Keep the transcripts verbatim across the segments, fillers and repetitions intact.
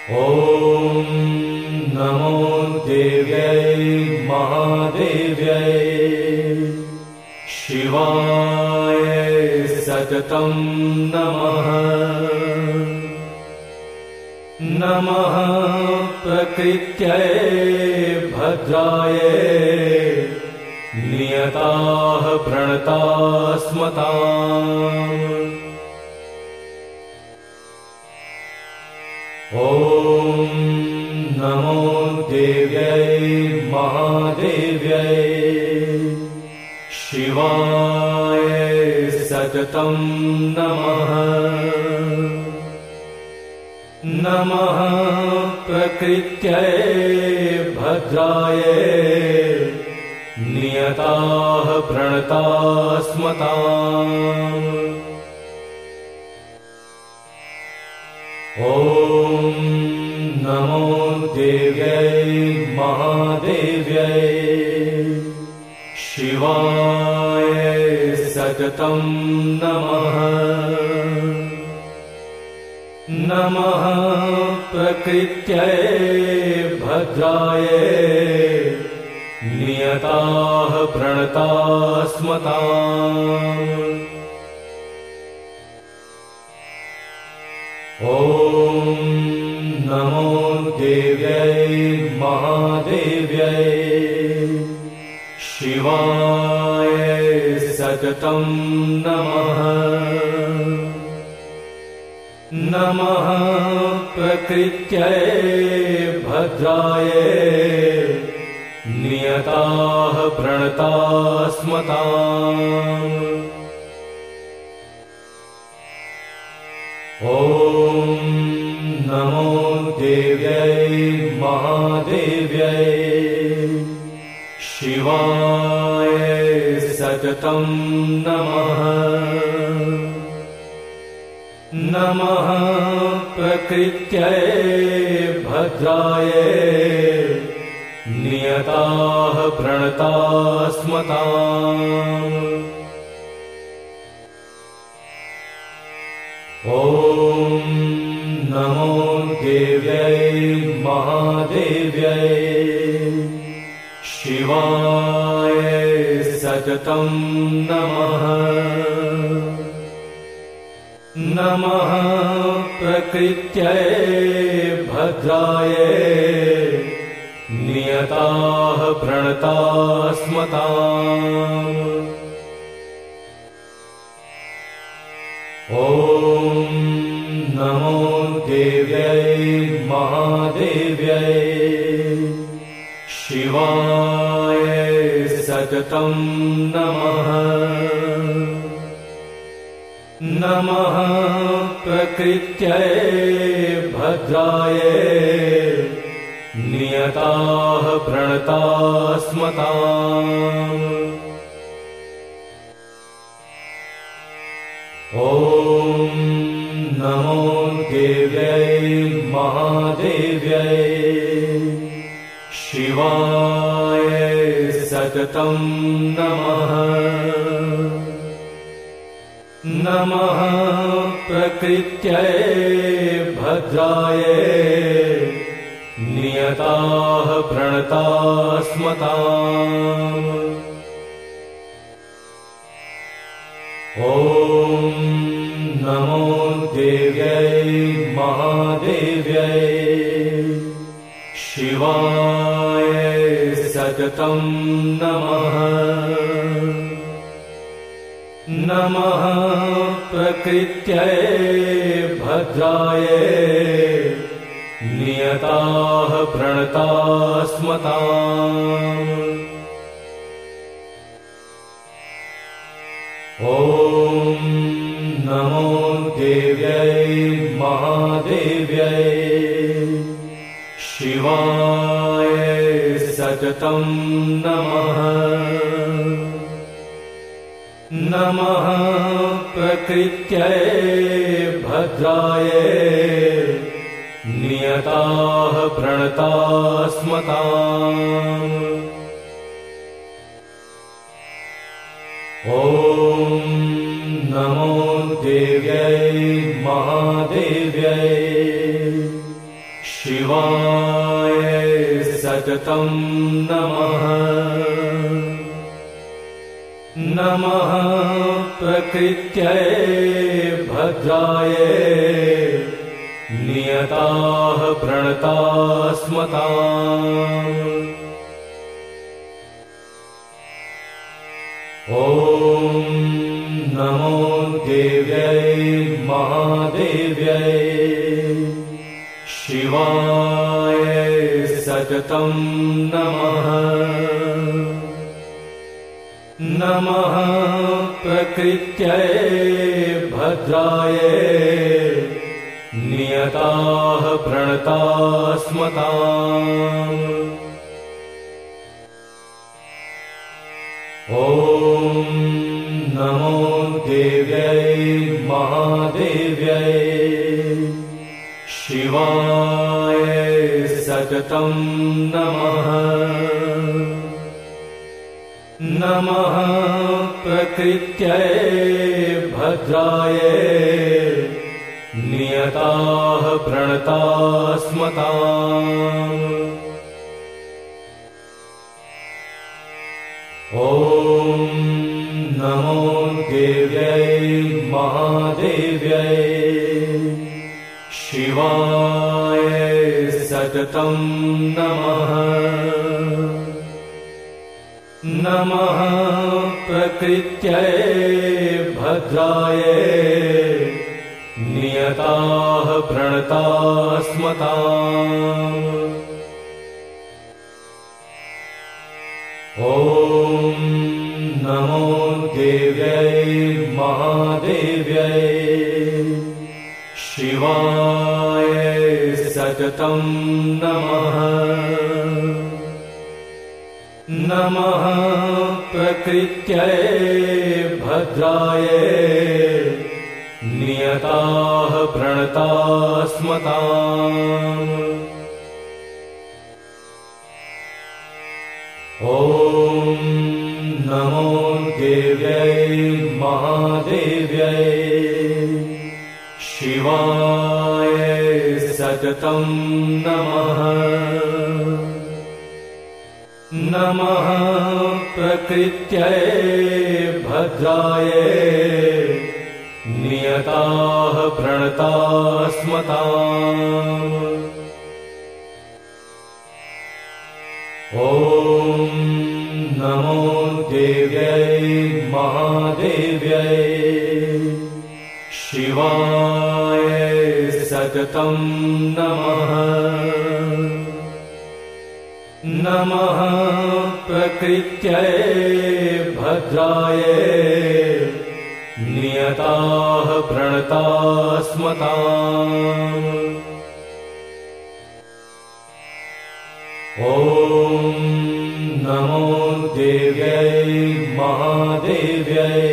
ॐ नमो देव्यै महादेव्यै शिवाय सततं नमः। नमः प्रकृत्यै भद्रायै नियताः प्रणतास्मताम्। ॐ नमो देव्यै महादेव्यै शिवाय सततं नमः। नमः प्रकृत्यै भद्रायै नियताः प्रणतास्मताम्। ॐ नमो देव्यै महादेव्यै शिवाय सततं नमः। नमः प्रकृत्यै भद्रायै नियताः प्रणतास्मताम्। ॐ नमो देव्यै महादेव्यै शिवाय सततं नमः। नमः प्रकृत्यै भद्रायै नियताः प्रणतास्मताम्। ॐ नमो देव्यै महादेव्यै शिवाय सततं नमः। नमः प्रकृत्यै भद्रायै नियताः प्रणतास्मताम्। ॐ नमो देव्यै महादेव्यै शिवाय सततं नमः। नमः प्रकृत्यै भद्रायै नियताः प्रणतास्मताम्। ॐ नमो देव्यै महादेव्यै शिवाय सततं नमः। नमः प्रकृत्यै भद्रायै नियताः प्रणतास्मताम्। ॐ नमो देव्यै महादेव्यै शिवाय सततं नमः। नमः प्रकृत्यै भद्रायै नियताः प्रणतास्मताम्। ॐ नमो देव्यै महादेव्यै शिवाय सततं नमः। नमः प्रकृत्यै भद्रायै नियताः प्रणतास्मताम्। ॐ नमो देव्यै महादेव्यै शिवाय सततं नमः। नमः प्रकृत्यै भद्रायै नियताः प्रणतास्मताम्। ॐ नमो देव्यै महादेव्यै शिवाय सततं नमः। नमः प्रकृत्यै भद्रायै नियताः प्रणतास्मताम्। ॐ नमो देव्यै महादेव्यै शिवाय सततं नमः। नमः प्रकृत्यै भद्रायै नियताः प्रणतास्मताम्। ॐ नमो देव्यै महादेव्यै शिवाय सततं नमः। नमः प्रकृत्यै भद्रायै नियताः प्रणतास्मताम्। ॐ नमो देव्यै महादेव्यै शिवाय सततं नमः। नमः प्रकृत्यै भद्रायै नियताः प्रणतास्मताम्। ॐ नमो देव्यै महादेव्यै शिवाय सततं नमः। नमः प्रकृत्यै भद्रायै नियताः प्रणतास्मताम्। ॐ नमो देव्यै महादेव्यै शिवाय सततं नमः। नमः प्रकृत्यै भद्रायै नियताः प्रणतास्मताम्। ॐ नमो देव्यै महादेव्यै शिवाय सततं नमः। नमः प्रकृत्यै भद्रायै नियताः प्रणतास्मताम्। ॐ नमो देव्यै महादेव्यै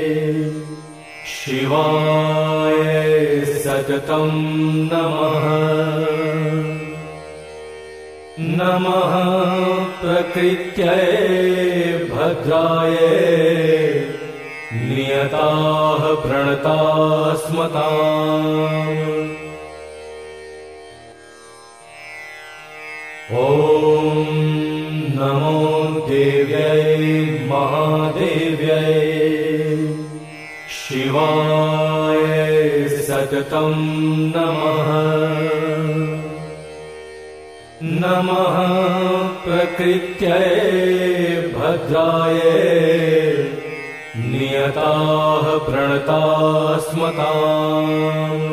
शिवाय सततं नमः। नमः प्रकृत्यै भद्रायै नियताः प्रणतास्मताम्। ॐ नमो देव्यै महादेव्यै शिवाय सततं नमः। नमः प्रकृत्यै भद्रायै नियताः प्रणतास्मताम्।